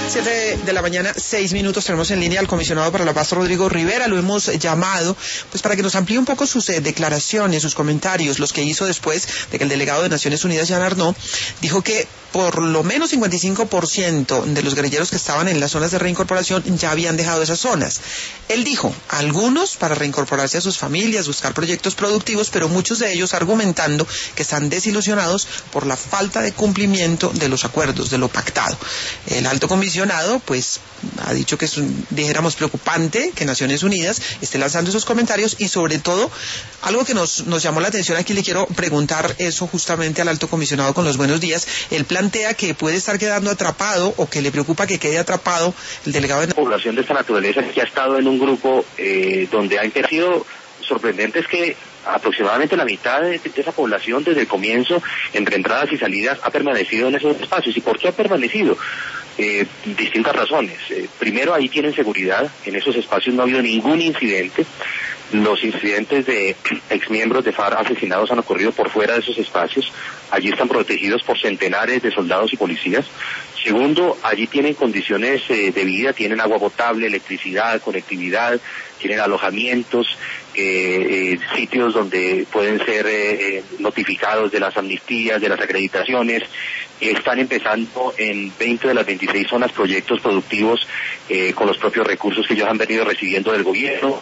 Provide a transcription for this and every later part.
7:06 a.m. Tenemos en línea al comisionado para la paz, Rodrigo Rivera. Lo hemos llamado pues para que nos amplíe un poco sus declaraciones, sus comentarios, los que hizo después de que el delegado de Naciones Unidas, Jean Arnaud, dijo que por lo menos 55% de los guerrilleros que estaban en las zonas de reincorporación ya habían dejado esas zonas. Él dijo, algunos para reincorporarse a sus familias, buscar proyectos productivos, pero muchos de ellos argumentando que están desilusionados por la falta de cumplimiento de los acuerdos, de lo pactado. El alto comisionado pues ha dicho que es, dijéramos, preocupante que Naciones Unidas esté lanzando esos comentarios y sobre todo, algo que nos llamó la atención, aquí le quiero preguntar eso justamente al alto comisionado con los buenos días. Él plantea que puede estar quedando atrapado o que le preocupa que quede atrapado el delegado de... La población de esta naturaleza que ha estado en un grupo donde ha sido sorprendente es que aproximadamente la mitad de esa población desde el comienzo, entre entradas y salidas, ha permanecido en esos espacios. ¿Y por qué ha permanecido? Distintas razones. Primero, ahí tienen seguridad, en esos espacios no ha habido ningún incidente. Los incidentes de exmiembros de FARC asesinados han ocurrido por fuera de esos espacios. Allí están protegidos por centenares de soldados y policías. Segundo, allí tienen condiciones de vida, tienen agua potable, electricidad, conectividad, tienen alojamientos, sitios donde pueden ser notificados de las amnistías, de las acreditaciones. Están empezando en 20 de las 26 zonas proyectos productivos con los propios recursos que ellos han venido recibiendo del gobierno.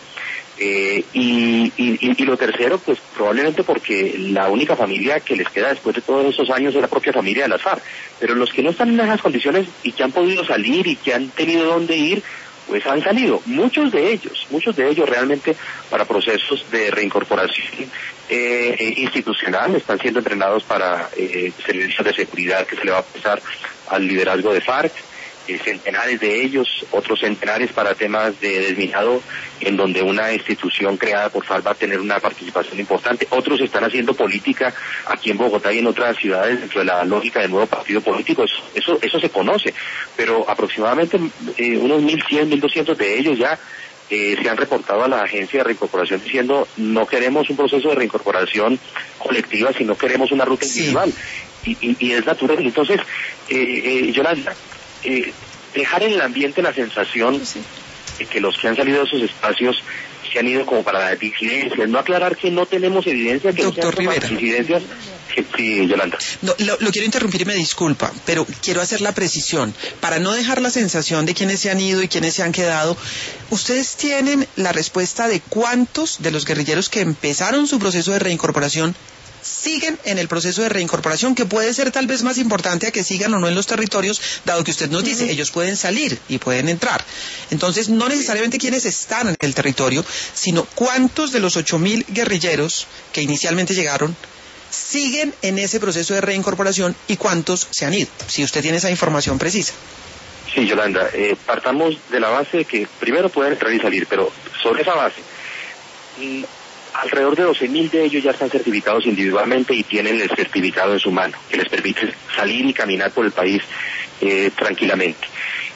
Y lo tercero, pues probablemente porque la única familia que les queda después de todos esos años es la propia familia de las FARC. Pero los que no están en esas condiciones y que han podido salir y que han tenido dónde ir, pues han salido, muchos de ellos realmente para procesos de reincorporación institucional, están siendo entrenados para servicios de seguridad que se le va a pasar al liderazgo de FARC, centenares de ellos, otros centenares para temas de desminado, en donde una institución creada por FARC va a tener una participación importante. Otros están haciendo política aquí en Bogotá y en otras ciudades dentro de la lógica del nuevo partido político. Eso se conoce, pero aproximadamente unos 1.100, 1.200 de ellos ya se han reportado a la agencia de reincorporación diciendo no queremos un proceso de reincorporación colectiva, sino queremos una ruta individual. Y es natural. Entonces, Yolanda, dejar en el ambiente la sensación de que los que han salido de esos espacios se han ido como para la disidencia, no aclarar que no tenemos evidencia que no sean disidencias. Sí, Yolanda. No, lo quiero interrumpir y me disculpa, pero quiero hacer la precisión. Para no dejar la sensación de quiénes se han ido y quiénes se han quedado, ¿ustedes tienen la respuesta de cuántos de los guerrilleros que empezaron su proceso de reincorporación siguen en el proceso de reincorporación, que puede ser tal vez más importante a que sigan o no en los territorios, dado que usted nos dice, ellos pueden salir y pueden entrar? Entonces, no necesariamente quienes están en el territorio, sino cuántos de los 8.000 guerrilleros que inicialmente llegaron siguen en ese proceso de reincorporación y cuántos se han ido, si usted tiene esa información precisa. Sí, Yolanda, partamos de la base de que primero pueden entrar y salir, pero sobre esa base, alrededor de 12.000 de ellos ya están certificados individualmente y tienen el certificado en su mano, que les permite salir y caminar por el país tranquilamente.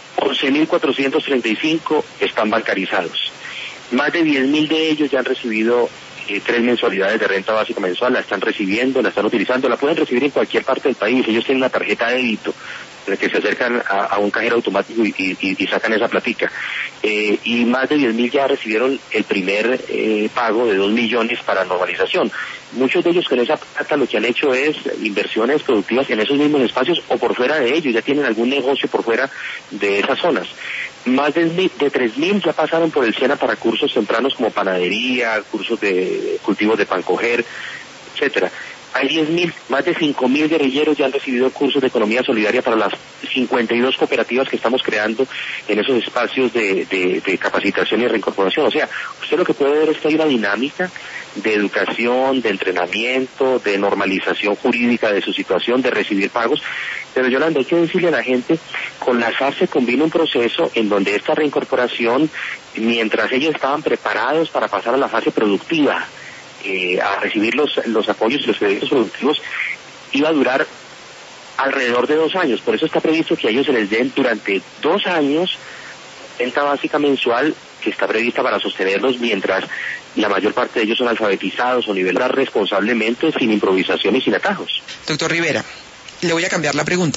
11.435 están bancarizados. Más de 10.000 de ellos ya han recibido 3 mensualidades de renta básica mensual, la están recibiendo, la están utilizando, la pueden recibir en cualquier parte del país. Ellos tienen una tarjeta de débito en la que se acercan a un cajero automático y sacan esa platica. Y más de 10.000 ya recibieron el primer pago de 2 millones para normalización. Muchos de ellos con esa plata lo que han hecho es inversiones productivas en esos mismos espacios o por fuera de ellos, ya tienen algún negocio por fuera de esas zonas. Más de 3.000 ya pasaron por el SENA para cursos tempranos como panadería, cursos de cultivos de pan coger, etcétera. Hay 10.000, más de 5.000 guerrilleros ya han recibido cursos de economía solidaria para las 52 cooperativas que estamos creando en esos espacios de capacitación y reincorporación. O sea, usted lo que puede ver es que hay una dinámica de educación, de entrenamiento, de normalización jurídica de su situación, de recibir pagos. Pero Yolanda, hay que decirle a la gente, con la FARC se combina un proceso en donde esta reincorporación, mientras ellos estaban preparados para pasar a la fase productiva, a recibir los apoyos y los créditos productivos, iba a durar alrededor de 2 años. Por eso está previsto que a ellos se les den durante 2 años renta básica mensual, que está prevista para sostenerlos mientras la mayor parte de ellos son alfabetizados o nivelados responsablemente, sin improvisación y sin atajos. Doctor Rivera, le voy a cambiar la pregunta.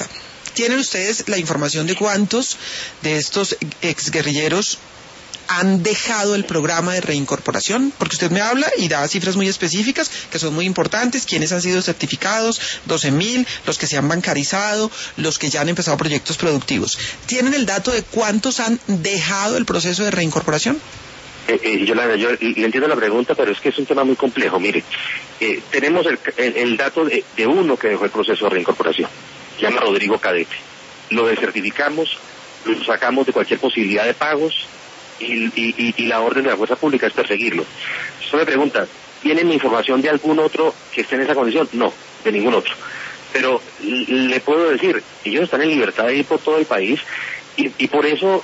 ¿Tienen ustedes la información de cuántos de estos exguerrilleros han dejado el programa de reincorporación? Porque usted me habla y da cifras muy específicas que son muy importantes, quiénes han sido certificados, 12.000, los que se han bancarizado, los que ya han empezado proyectos productivos. ¿Tienen el dato de cuántos han dejado el proceso de reincorporación? Yolanda, yo le entiendo la pregunta, pero es que es un tema muy complejo. Mire, tenemos el dato de uno que dejó el proceso de reincorporación, se llama Rodrigo Cadete. Lo desertificamos, lo sacamos de cualquier posibilidad de pagos, y la orden de la fuerza pública es perseguirlo. Usted me pregunta, ¿tienen información de algún otro que esté en esa condición? No, de ningún otro. Pero le puedo decir, ellos están en libertad de ir por todo el país, y por eso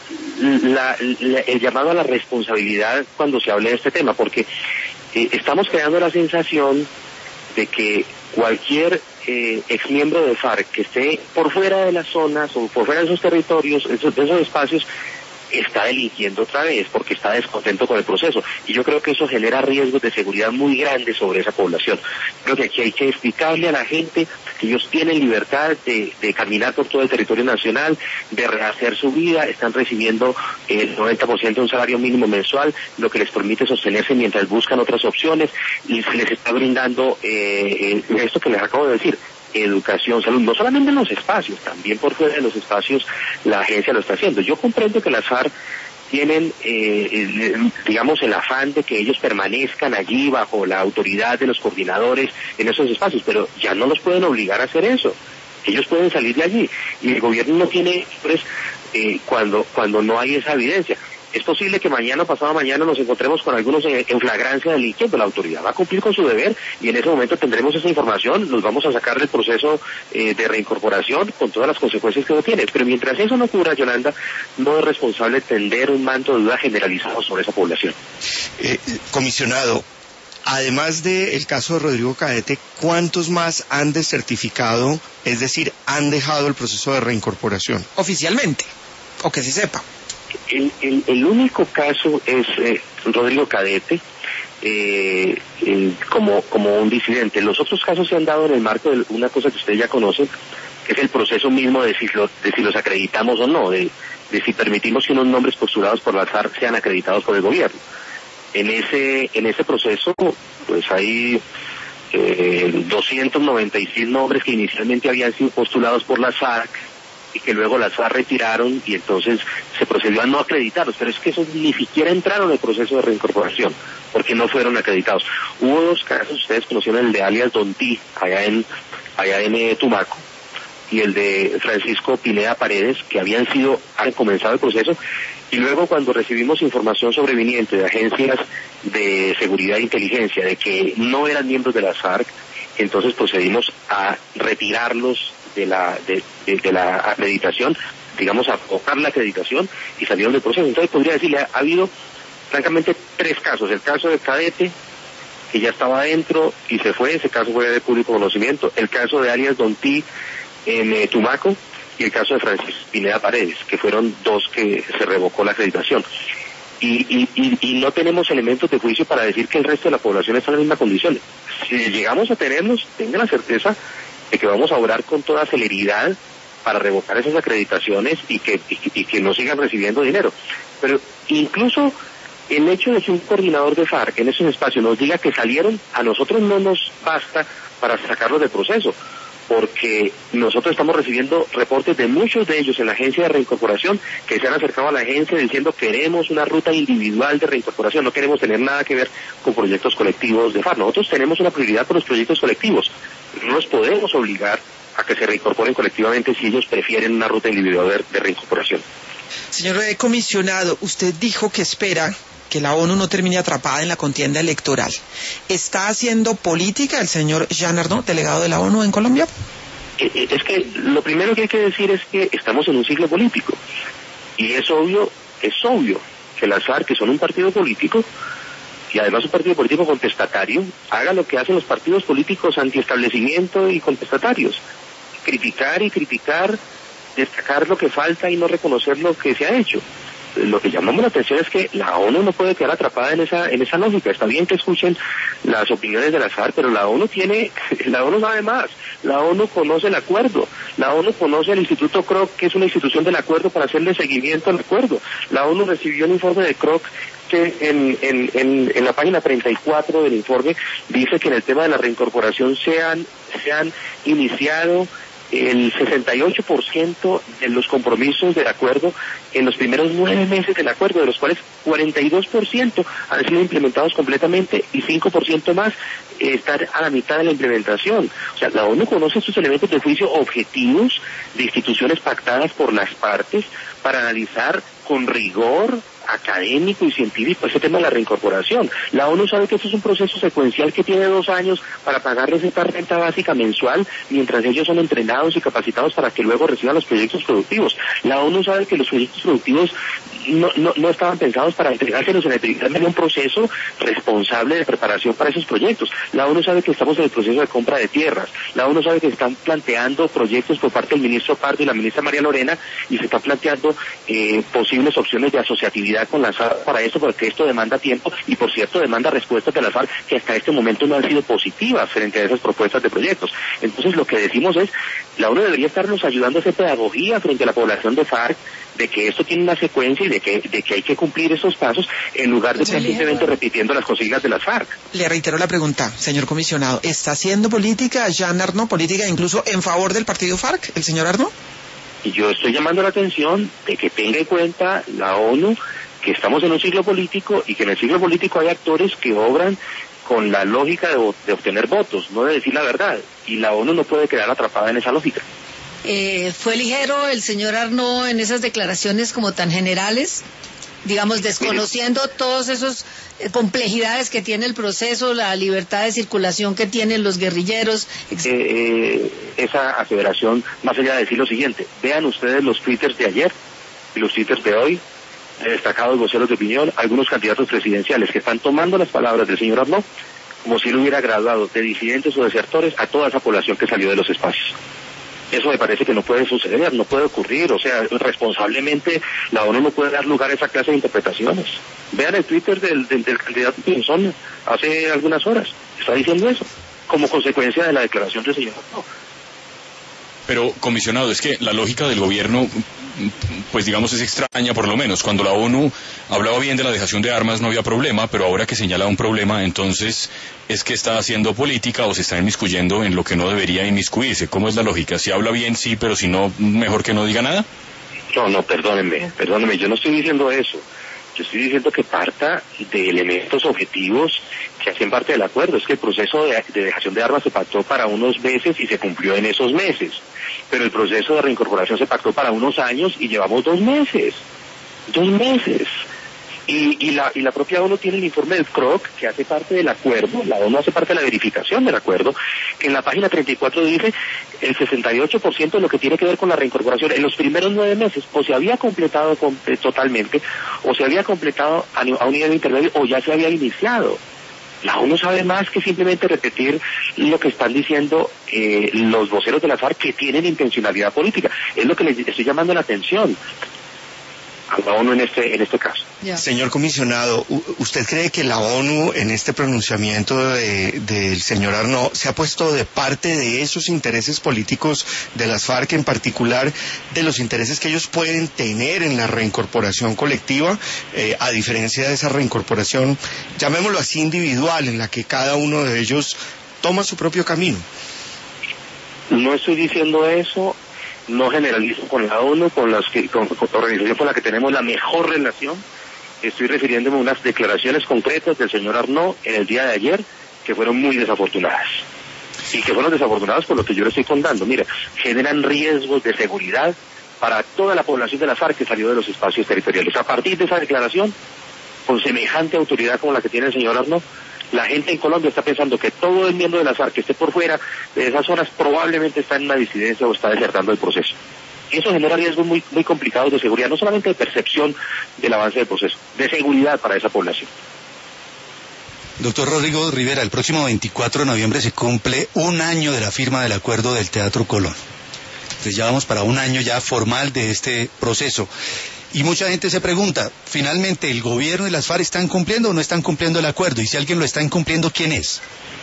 el llamado a la responsabilidad cuando se hable de este tema, porque estamos creando la sensación de que cualquier exmiembro de FARC que esté por fuera de las zonas o por fuera de esos territorios, de esos espacios, está delinquiendo otra vez porque está descontento con el proceso, y yo creo que eso genera riesgos de seguridad muy grandes sobre esa población. Creo que aquí hay que explicarle a la gente que ellos tienen libertad de caminar por todo el territorio nacional, de rehacer su vida, están recibiendo el 90% de un salario mínimo mensual, lo que les permite sostenerse mientras buscan otras opciones, y se les está brindando esto que les acabo de decir: educación, salud, no solamente en los espacios, también por fuera de los espacios la agencia lo está haciendo. Yo comprendo que las FARC tienen, digamos, el afán de que ellos permanezcan allí bajo la autoridad de los coordinadores en esos espacios, pero ya no los pueden obligar a hacer eso. Ellos pueden salir de allí, y el gobierno no tiene, pues, cuando no hay esa evidencia. Es posible que mañana o pasado mañana nos encontremos con algunos en flagrancia delinquiendo. La autoridad va a cumplir con su deber, y en ese momento tendremos esa información, los vamos a sacar del proceso de reincorporación con todas las consecuencias que eso tiene. Pero mientras eso no ocurra, Yolanda, no es responsable tender un manto de duda generalizado sobre esa población. Comisionado, además del caso de Rodrigo Cadete, ¿cuántos más han desertificado, es decir, han dejado el proceso de reincorporación? Oficialmente, o que se sepa. El único caso es Rodrigo Cadete, como un disidente. Los otros casos se han dado en el marco de una cosa que ustedes ya conocen, que es el proceso mismo de si los acreditamos o no, de si permitimos que unos nombres postulados por la FARC sean acreditados por el gobierno. En ese proceso, pues hay 296 nombres que inicialmente habían sido postulados por la FARC, y que luego las FARC retiraron, y entonces se procedió a no acreditarlos, pero es que esos ni siquiera entraron en el proceso de reincorporación, porque no fueron acreditados. Hubo dos casos, ustedes conocieron el de alias Don T, allá en Tumaco, y el de Francisco Pineda Paredes, que han comenzado el proceso, y luego cuando recibimos información sobreviniente de agencias de seguridad e inteligencia de que no eran miembros de las FARC, entonces procedimos a retirarlos de la acreditación, digamos, a afocar la acreditación, y salieron del proceso. Entonces podría decirle, ha habido francamente tres casos: el caso de Cadete, que ya estaba adentro y se fue, ese caso fue de público conocimiento; el caso de alias Don T en Tumaco, y el caso de Francisco Pineda Paredes, que fueron dos que se revocó la acreditación. Y no tenemos elementos de juicio para decir que el resto de la población está en la misma condición. Si llegamos a tenerlos, tengan la certeza de que vamos a obrar con toda celeridad para revocar esas acreditaciones y que no sigan recibiendo dinero. Pero incluso el hecho de que un coordinador de FARC en esos espacios nos diga que salieron, a nosotros no nos basta para sacarlos del proceso, porque nosotros estamos recibiendo reportes de muchos de ellos en la agencia de reincorporación que se han acercado a la agencia diciendo: queremos una ruta individual de reincorporación, no queremos tener nada que ver con proyectos colectivos de FARC. Nosotros tenemos una prioridad por los proyectos colectivos, no los podemos obligar a que se reincorporen colectivamente si ellos prefieren una ruta individual de reincorporación. Señor comisionado, usted dijo que espera que la ONU no termine atrapada en la contienda electoral. ¿Está haciendo política el señor Jean Arnaud, delegado de la ONU en Colombia? Es que lo primero que hay que decir es que estamos en un ciclo político, y es obvio que las FARC, que son un partido político, y además un partido político contestatario, haga lo que hacen los partidos políticos antiestablecimiento y contestatarios: criticar, destacar lo que falta y no reconocer lo que se ha hecho. lo que llamamos la atención es que la ONU no puede quedar atrapada en esa lógica. Está bien que escuchen las opiniones de las FARC, pero la ONU sabe más. La ONU conoce el acuerdo. La ONU conoce el Instituto Kroc, que es una institución del acuerdo para hacerle seguimiento al acuerdo. La ONU recibió el informe de Kroc, que en la página 34 del informe dice que en el tema de la reincorporación se han iniciado el 68% de los compromisos del acuerdo en los primeros 9 meses del acuerdo, de los cuales 42% han sido implementados completamente y 5% más están a la mitad de la implementación. O sea, la ONU conoce estos elementos de juicio objetivos de instituciones pactadas por las partes para analizar con rigor académico y científico ese tema de la reincorporación. La ONU sabe que esto es un proceso secuencial que tiene 2 años para pagarles esta renta básica mensual mientras ellos son entrenados y capacitados para que luego reciban los proyectos productivos. La ONU sabe que los proyectos productivos no estaban pensados para entregárselos en el primer medio, un proceso responsable de preparación para esos proyectos. La ONU sabe que estamos en el proceso de compra de tierras. La ONU sabe que están planteando proyectos por parte del ministro Pardo y la ministra María Lorena y se están planteando posibles opciones de asociatividad con las FARC para eso, porque esto demanda tiempo y, por cierto, demanda respuestas de las FARC que hasta este momento no han sido positivas frente a esas propuestas de proyectos. Entonces, lo que decimos es, la ONU debería estarnos ayudando a hacer pedagogía frente a la población de FARC, de que esto tiene una secuencia y de que hay que cumplir esos pasos en lugar de estar simplemente repitiendo las consignas de las FARC. Le reitero la pregunta, señor comisionado, ¿está haciendo política Jean Arnaud, política incluso en favor del partido FARC, el señor Arnaud? Y yo estoy llamando la atención de que tenga en cuenta la ONU que estamos en un siglo político y que en el siglo político hay actores que obran con la lógica de obtener votos, no de decir la verdad, y la ONU no puede quedar atrapada en esa lógica. ¿Fue ligero el señor Arnaud en esas declaraciones como tan generales? Digamos, desconociendo todas esas complejidades que tiene el proceso, la libertad de circulación que tienen los guerrilleros. Esa aseveración, más allá de decir lo siguiente, vean ustedes los twitters de ayer y los twitters de hoy, destacados voceros de opinión, algunos candidatos presidenciales que están tomando las palabras del señor Arnaud como si él hubiera graduado de disidentes o desertores a toda esa población que salió de los espacios. Eso me parece que no puede suceder, no puede ocurrir, o sea, responsablemente la ONU no puede dar lugar a esa clase de interpretaciones. Vean el Twitter del candidato Pinzón hace algunas horas, está diciendo eso, como consecuencia de la declaración del señor Arnaud. Pero, comisionado, es que la lógica del gobierno, pues digamos, es extraña por lo menos. Cuando la ONU hablaba bien de la dejación de armas no había problema, pero ahora que señala un problema, entonces es que está haciendo política o se está inmiscuyendo en lo que no debería inmiscuirse. ¿Cómo es la lógica? Si habla bien, sí, pero si no, mejor que no diga nada. No, perdónenme, yo no estoy diciendo eso. Yo estoy diciendo que parta de elementos objetivos que hacen parte del acuerdo. Es que el proceso de dejación de armas se pactó para unos meses y se cumplió en esos meses. Pero el proceso de reincorporación se pactó para unos años y llevamos 2 meses. 2 meses. Y la propia ONU tiene el informe del Kroc, que hace parte del acuerdo, la ONU hace parte de la verificación del acuerdo, que en la página 34 dice el 68% de lo que tiene que ver con la reincorporación en los primeros 9 meses, o se había completado totalmente, o se había completado a un nivel intermedio, o ya se había iniciado. La ONU sabe más que simplemente repetir lo que están diciendo los voceros de la FARC, que tienen intencionalidad política. Es lo que les estoy llamando la atención a la ONU en este caso. Señor comisionado, ¿usted cree que la ONU en este pronunciamiento del señor Arnaud se ha puesto de parte de esos intereses políticos de las FARC, en particular de los intereses que ellos pueden tener en la reincorporación colectiva, a diferencia de esa reincorporación, llamémoslo así, individual, en la que cada uno de ellos toma su propio camino? No estoy diciendo eso. No generalizo con la ONU, con la organización con la que tenemos la mejor relación. Estoy refiriéndome a unas declaraciones concretas del señor Arnaud en el día de ayer que fueron muy desafortunadas. Y que fueron desafortunadas por lo que yo le estoy contando. Mira, generan riesgos de seguridad para toda la población de la FARC que salió de los espacios territoriales. A partir de esa declaración, con semejante autoridad como la que tiene el señor Arnaud, la gente en Colombia está pensando que todo el miembro de la FARC que esté por fuera de esas zonas probablemente está en una disidencia o está desertando el proceso. Y eso genera riesgos muy, muy complicados de seguridad, no solamente de percepción del avance del proceso, de seguridad para esa población. Doctor Rodrigo Rivera, el próximo 24 de noviembre se cumple 1 año de la firma del acuerdo del Teatro Colón. Entonces ya vamos para 1 año ya formal de este proceso. Y mucha gente se pregunta, finalmente, ¿el gobierno y las FARC están cumpliendo o no están cumpliendo el acuerdo? Y si alguien lo está incumpliendo, ¿quién es?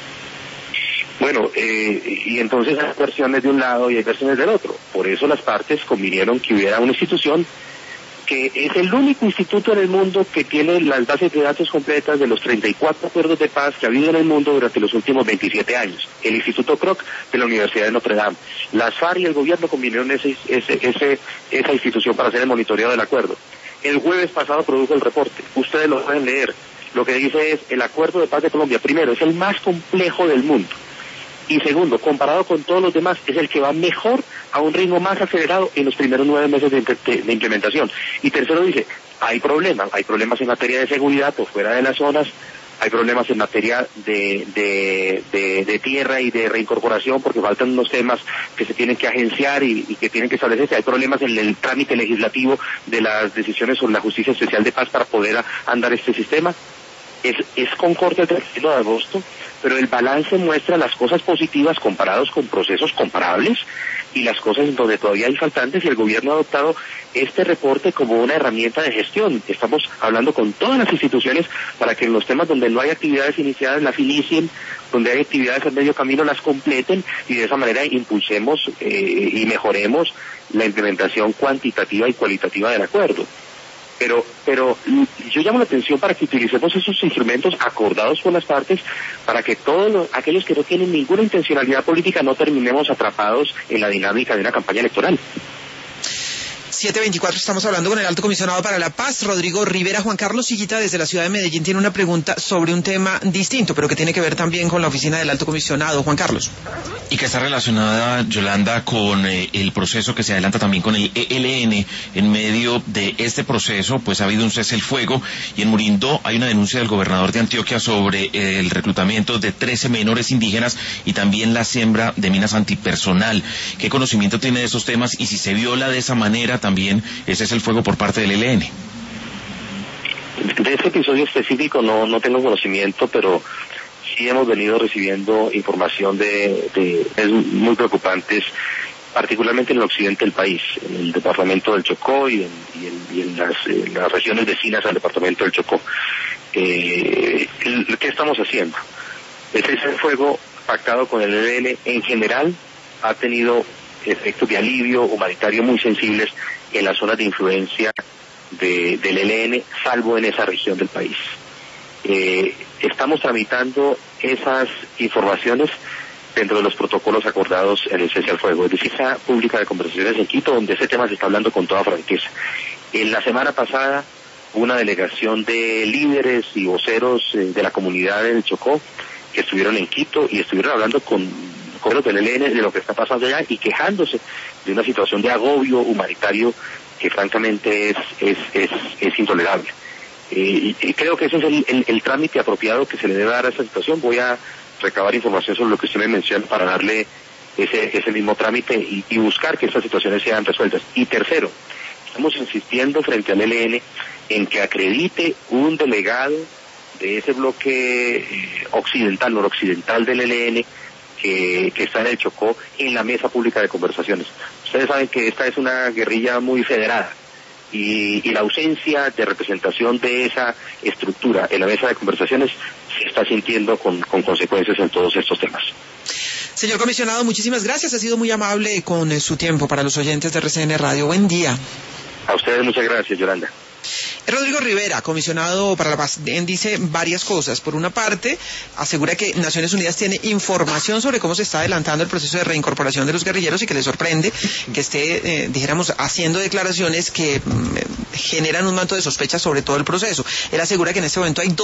Bueno, y entonces hay versiones de un lado y hay versiones del otro. Por eso las partes convinieron que hubiera una institución que es el único instituto en el mundo que tiene las bases de datos completas de los 34 acuerdos de paz que ha habido en el mundo durante los últimos 27 años, el Instituto Kroc de la Universidad de Notre Dame. Las FARC y el gobierno convinieron esa institución para hacer el monitoreo del acuerdo. El jueves pasado produjo el reporte, ustedes lo pueden leer. Lo que dice es, el acuerdo de paz de Colombia, primero, es el más complejo del mundo. Y segundo, comparado con todos los demás, es el que va mejor a un ritmo más acelerado en los primeros 9 meses de implementación. Y tercero dice, hay problemas en materia de seguridad por fuera de las zonas, hay problemas en materia de tierra y de reincorporación porque faltan unos temas que se tienen que agenciar y que tienen que establecerse, hay problemas en el trámite legislativo de las decisiones sobre la justicia especial de paz para poder andar este sistema. Es concordia el 31 de agosto, pero el balance muestra las cosas positivas comparados con procesos comparables y las cosas en donde todavía hay faltantes, y el gobierno ha adoptado este reporte como una herramienta de gestión. Estamos hablando con todas las instituciones para que en los temas donde no hay actividades iniciadas las inicien, donde hay actividades en medio camino las completen, y de esa manera impulsemos y mejoremos la implementación cuantitativa y cualitativa del acuerdo. Pero yo llamo la atención para que utilicemos esos instrumentos acordados con las partes para que todos aquellos que no tienen ninguna intencionalidad política no terminemos atrapados en la dinámica de una campaña electoral. 7:24, estamos hablando con el Alto Comisionado para la Paz, Rodrigo Rivera. Juan Carlos Sillita, desde la ciudad de Medellín, tiene una pregunta sobre un tema distinto, pero que tiene que ver también con la oficina del Alto Comisionado. Juan Carlos. Y que está relacionada, Yolanda, con el proceso que se adelanta también con el ELN. En medio de este proceso, pues ha habido un cese el fuego, y en Murindó hay una denuncia del gobernador de Antioquia sobre el reclutamiento de 13 menores indígenas y también la siembra de minas antipersonal. ¿Qué conocimiento tiene de esos temas? Y si se viola de esa manera también ese es el fuego por parte del ELN. De este episodio específico no tengo conocimiento, pero sí hemos venido recibiendo información de muy preocupantes, particularmente en el occidente del país, en el departamento del Chocó y en las regiones vecinas al departamento del Chocó. ¿Qué estamos haciendo? Ese fuego pactado con el ELN en general ha tenido efectos de alivio humanitario muy sensibles en las zonas de influencia del ELN, salvo en esa región del país. Estamos tramitando esas informaciones dentro de los protocolos acordados en el cese al fuego, es decir, esa pública de conversaciones en Quito, donde ese tema se está hablando con toda franqueza. En la semana pasada, una delegación de líderes y voceros de la comunidad del Chocó que estuvieron en Quito y estuvieron hablando con los del ELN de lo que está pasando allá y quejándose de una situación de agobio humanitario que francamente es intolerable. Y creo que ese es el trámite apropiado que se le debe dar a esta situación. Voy a recabar información sobre lo que usted me menciona para darle ese mismo trámite y buscar que estas situaciones sean resueltas. Y tercero, estamos insistiendo frente al ELN en que acredite un delegado de ese bloque noroccidental del ELN que está en el Chocó en la mesa pública de conversaciones. Ustedes saben que esta es una guerrilla muy federada y la ausencia de representación de esa estructura en la mesa de conversaciones se está sintiendo con consecuencias en todos estos temas. Señor comisionado, muchísimas gracias. Ha sido muy amable con su tiempo para los oyentes de RCN Radio. Buen día. A ustedes muchas gracias, Yolanda. Rodrigo Rivera, comisionado para la paz, dice varias cosas. Por una parte, asegura que Naciones Unidas tiene información sobre cómo se está adelantando el proceso de reincorporación de los guerrilleros y que le sorprende que esté, haciendo declaraciones que generan un manto de sospecha sobre todo el proceso. Él asegura que en este momento hay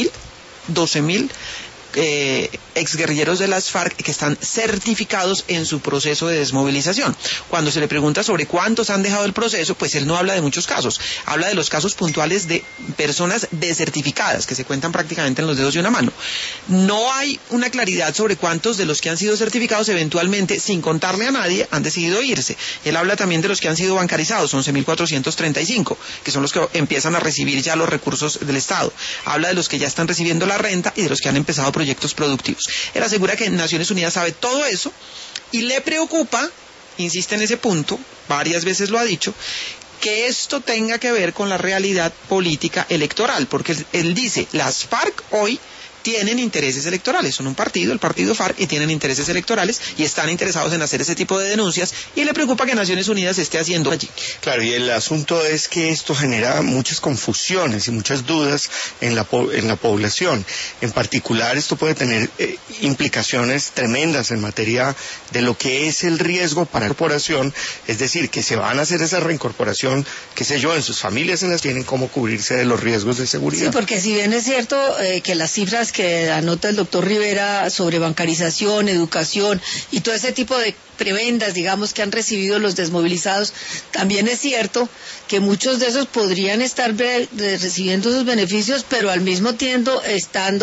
12.000 exguerrilleros de las FARC que están certificados en su proceso de desmovilización. Cuando se le pregunta sobre cuántos han dejado el proceso, pues él no habla de muchos casos, habla de los casos puntuales de personas desertificadas que se cuentan prácticamente en los dedos de una mano. No hay una claridad sobre cuántos de los que han sido certificados eventualmente, sin contarle a nadie, han decidido irse. Él habla también de los que han sido bancarizados, 11.435, que son los que empiezan a recibir ya los recursos del Estado. Habla de los que ya están recibiendo la renta y de los que han empezado proyectos productivos. Él asegura que Naciones Unidas sabe todo eso y le preocupa, insiste en ese punto, varias veces lo ha dicho, que esto tenga que ver con la realidad política electoral, porque él dice, las FARC hoy tienen intereses electorales, son un partido, el partido FARC, y tienen intereses electorales y están interesados en hacer ese tipo de denuncias, y le preocupa que Naciones Unidas esté haciendo allí. Claro, y el asunto es que esto genera muchas confusiones y muchas dudas en la población. En particular, esto puede tener implicaciones tremendas en materia de lo que es el riesgo para la corporación, es decir, que se van a hacer esa reincorporación, qué sé yo, en sus familias en las tienen cómo cubrirse de los riesgos de seguridad. Sí, porque si bien es cierto que las cifras que anota el doctor Rivera sobre bancarización, educación y todo ese tipo de prebendas, digamos, que han recibido los desmovilizados, también es cierto que muchos de esos podrían estar recibiendo esos beneficios, pero al mismo tiempo estar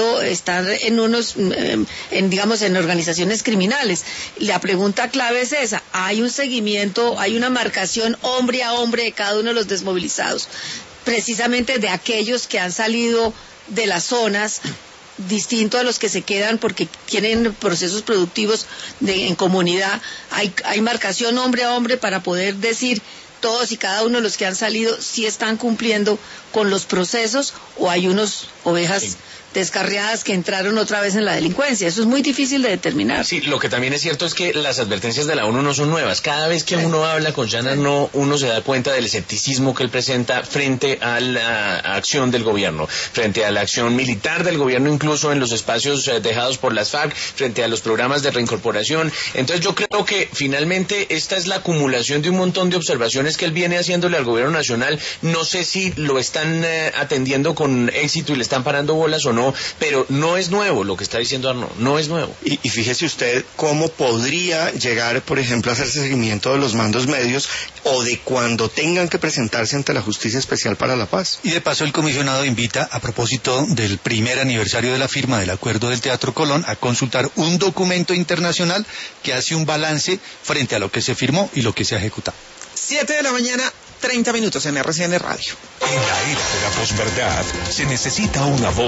en organizaciones criminales. La pregunta clave es esa: hay un seguimiento, hay una marcación hombre a hombre de cada uno de los desmovilizados, precisamente de aquellos que han salido de las zonas, distinto a los que se quedan porque tienen procesos productivos en comunidad. Hay marcación hombre a hombre para poder decir todos y cada uno de los que han salido si están cumpliendo con los procesos, o hay unos ovejas descarriadas que entraron otra vez en la delincuencia. Eso es muy difícil de determinar. Sí, lo que también es cierto es que las advertencias de la ONU no son nuevas. Cada vez que uno habla con Jean Arnaud, uno se da cuenta del escepticismo que él presenta frente a la acción del gobierno, frente a la acción militar del gobierno, incluso en los espacios dejados por las FARC, frente a los programas de reincorporación. Entonces yo creo que finalmente esta es la acumulación de un montón de observaciones que él viene haciéndole al gobierno nacional. No sé si lo están atendiendo con éxito y le están parando bolas o no, pero no es nuevo lo que está diciendo Arnaud, no es nuevo. Y fíjese usted cómo podría llegar, por ejemplo, a hacerse seguimiento de los mandos medios o de cuando tengan que presentarse ante la Justicia Especial para la Paz. Y de paso el comisionado invita, a propósito del primer aniversario de la firma del Acuerdo del Teatro Colón, a consultar un documento internacional que hace un balance frente a lo que se firmó y lo que se ha ejecutado. 7:30 en RCN Radio. En la era de la posverdad se necesita una voz